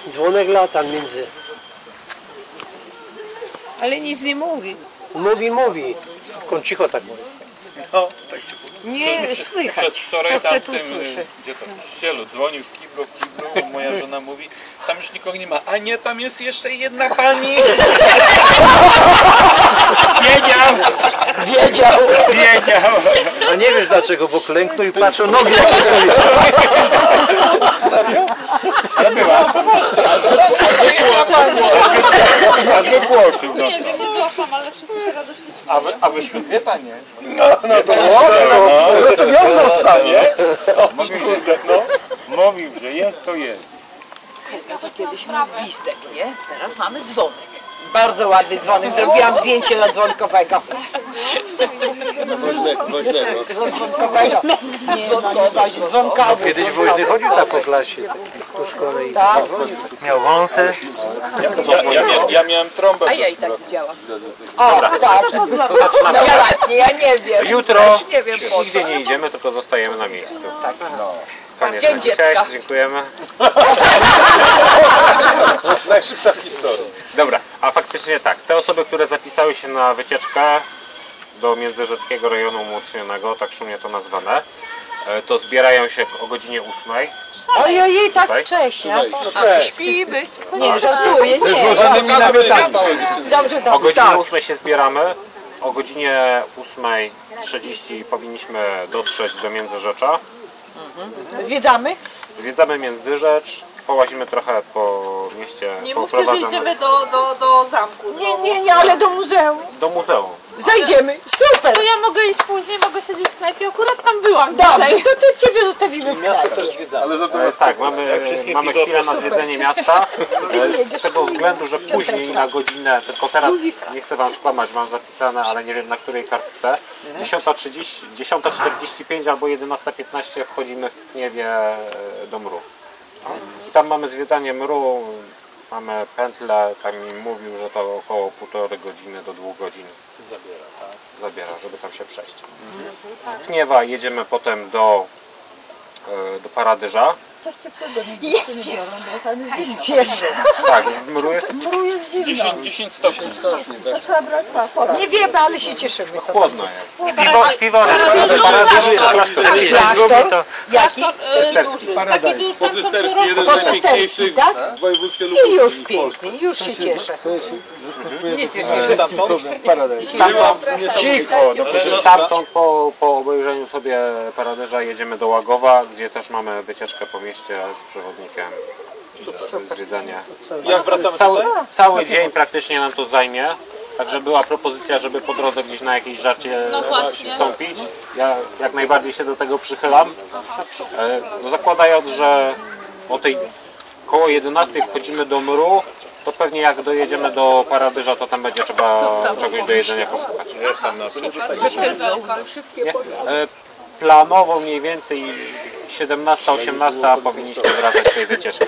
Dzwonek lata między. Ale nic nie mówi. Mówi. Tylko cicho tak mówi. No, tak ci Nie słychać. Przedwczoraj To tam w tu tym, słyszę. gdzie to w kościelu, dzwonił w kiblu, moja żona mówi, tam już nikogo nie ma, a nie, tam jest jeszcze jedna pani. Wiedział. A nie wiesz dlaczego, bo klęknął i patrzą nogi jak się robi. Ale była. A wygłosił, no Nie wiem, nie zgłaszam, ale wszyscy się radośnie A wyszły dwie panie. No to miał nas tam, nie? Mówił, że jest, to jest. No to kiedyś miał gwizdek, nie? Teraz mamy dzwonek. Bardzo ładny dzwonek. Zrobiłam zdjęcie dla dzwonkowego. Dzwonkowego. Dzwonkowy. Kiedyś Woźny chodził tak po klasie po szkole i Tak. miał wąsy. Ja miałem trąbę. A ja i tak widziałam. O, tak. No ja właśnie, ja nie wiem. Jutro Też nie wiem po co. nigdzie nie idziemy, tylko zostajemy na miejscu. No. Koniec Dzień na dzisiaj, dziecka. dziękujemy. Najszybsza w historii. Dobra, a faktycznie tak, te osoby, które zapisały się na wycieczkę do Międzyrzeckiego Rejonu Umocnionego, tak szumnie to nazwane, to zbierają się o godzinie 8. Ojej, tak Tutaj? wcześnie. Tak. Śpimy. Nie, żartuję, nie. Złożonymi namiotami. Dobrze, O dobrze. godzinie Tak. 8 się zbieramy, o godzinie 8:30 powinniśmy dotrzeć do Międzyrzecza. Zwiedzamy? Zwiedzamy Międzyrzecz, połazimy trochę po mieście, Nie mówcie, że poprowadzamy idziemy do zamku. Nie, ale do muzeum. do muzeum. Zajdziemy. Super. To ja mogę iść później, mogę siedzieć w knajpie, akurat tam byłam Dobrze, dzisiaj. to ciebie zostawimy w Miasto kraju. też zwiedzamy. Ale Tak, mamy chwilę na zwiedzenie miasta, z tego względu, że później na godzinę, tylko teraz nie chcę wam skłamać, mam zapisane, ale nie wiem na której kartce, 10:30, 10:45 albo 11:15 wchodzimy w Kniewie do Mru. I tam mamy zwiedzanie Mru, mamy pętlę, tam mi mówił, że to około 1,5 godziny do 2 godzin zabiera, żeby tam się przejść. Z Kniewa jedziemy potem do Paradyża. Tak, Mru jest 10 stopni. Nie wiemy, ale się cieszymy. chłodno jest. Piwo Paradyż jest klasztor. Klasztor? Jaki? Cesterski. Taki duch tam co Pozysterski, jeden z Pozysterski, najpiękniejszych tak? w województwie I lubuskim już w pięknie, Polsce. już się cieszę. Nie cieszę Cicho, Stamtąd po obejrzeniu sobie Paradyża jedziemy do Łagowa, gdzie też mamy wycieczkę po mieście z przewodnikiem. Zwiedzanie. Jak wracamy Cały dzień praktycznie nam to zajmie. Także była propozycja, żeby po drodze gdzieś na jakieś żarcie No właśnie. wstąpić. Ja jak najbardziej się do tego przychylam. No zakładając, że o tej koło 11 wchodzimy do Mru, to pewnie jak dojedziemy do Paradyża, to tam będzie trzeba czegoś do jedzenia poszukać. Nie? Planowo mniej więcej 17-18 powinniśmy wracać z tej wycieczki.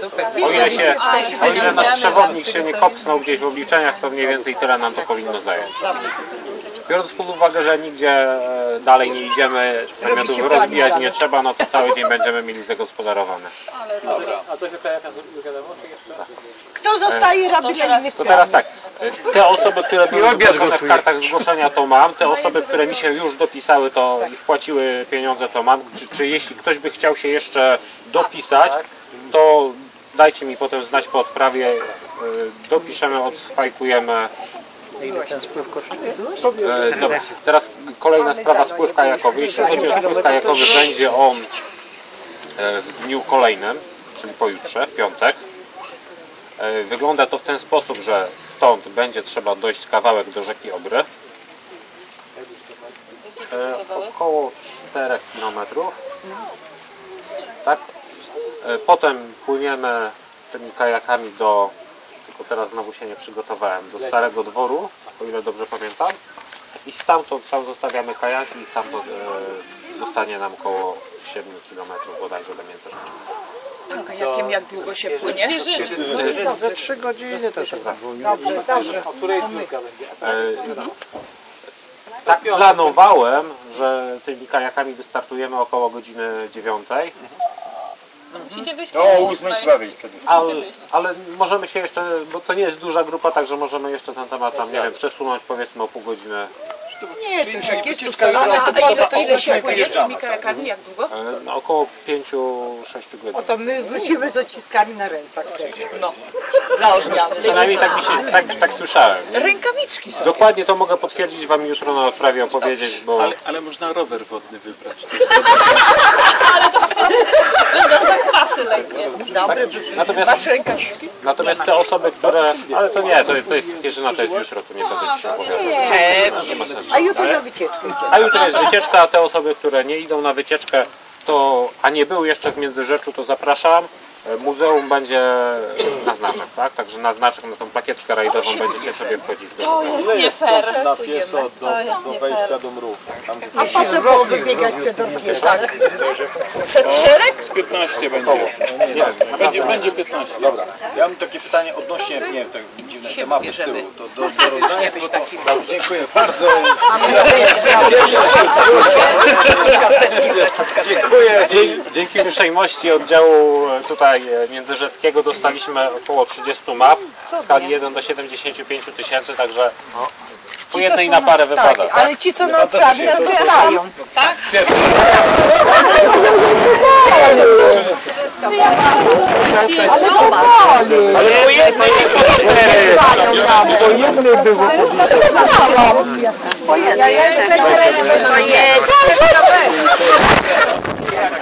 O ile nasz przewodnik się nie kopsnął gdzieś w obliczeniach, to mniej więcej tyle nam to powinno zająć. Biorąc pod uwagę, że nigdzie dalej nie idziemy, namiotów rozbijać nie trzeba, no to cały dzień będziemy mieli zagospodarowane. Kto zostaje rabinalnych To teraz tak, te osoby, które były zgłoszone w kartach zgłoszenia, to mam, te osoby, które mi się już dopisały to i wpłaciły pieniądze, to mam. Czy jeśli ktoś by chciał się jeszcze dopisać, to dajcie mi potem znać po odprawie, dopiszemy, odspajkujemy. Ile ten spływ kosztuje? Dobra, teraz kolejna sprawa, spływ kajakowy. Jeśli chodzi o spływ kajakowy, będzie on w dniu kolejnym, czyli pojutrze, w piątek. Wygląda to w ten sposób, że stąd będzie trzeba dojść kawałek do rzeki Obry. Około 4 km. Tak? Potem płyniemy tymi kajakami do, tylko teraz znowu się nie przygotowałem, do Starego Dworu, o ile dobrze pamiętam. I stamtąd tam zostawiamy kajaki i stamtąd zostanie nam około 7 km bodajże do Międzyrzecza. Kajakiem jak długo się płynie? Ze 3 godziny też tak. Dobrze. O której zbiórka będzie? Tak planowałem, że tymi kajakami wystartujemy około godziny 9. Musicie wyjść O, po 8 trzeba wyjść wtedy. Ale możemy się jeszcze, bo to nie jest duża grupa, także możemy jeszcze ten temat tam, nie wiem, przesunąć powiedzmy o pół godziny. Nie, to już jak jest ustalone, to ile się płynie tymi kajakami? Jak długo? No, około 5-6 godzin. O to my wrócimy z odciskami na rękach. No, dla odmiany. Przynajmniej tak mi się, tak słyszałem. Nie? Rękawiczki są. Dokładnie to mogę potwierdzić wam jutro na sprawie opowiedzieć, bo... Ale można rower wodny wybrać. Będą zakwasy lekkie. Dobry, Natomiast- masz rękawiczki? Natomiast te osoby, które... Ale to nie, to jest Pierzyna, to jest jutro, to nie będę dzisiaj opowiadał. Nie ma sensu. A jutro na wycieczkę idziemy. A jutro jest wycieczka, a te osoby, które nie idą na wycieczkę, to, a nie były jeszcze w Międzyrzeczu, to zapraszam. Muzeum będzie na znaczek, tak? Także na znaczek, na tą plakietkę rajdową będziecie sobie wchodzić do To muzeum. jest nie fair. Na pieszo do wejścia do mrów. Tam, A po co było wybiegać przed orkiestrą? Przed szereg? Z 15 będzie. Będzie 15. Dobra, ja mam takie pytanie odnośnie, nie wiem, tak dziwne tematy z tyłu. To do rodzenia, dziękuję bardzo. Dziękuję. Dzięki uprzejmości oddziału tutaj międzyrzeckiego dostaliśmy około 30 map w skali 1 do 75 tysięcy, także po jednej na parę wypada. Tak, ale ci co na odprawie to dostają. Tak? Ale powoli. Ale po jednej Po jednej było po jednej.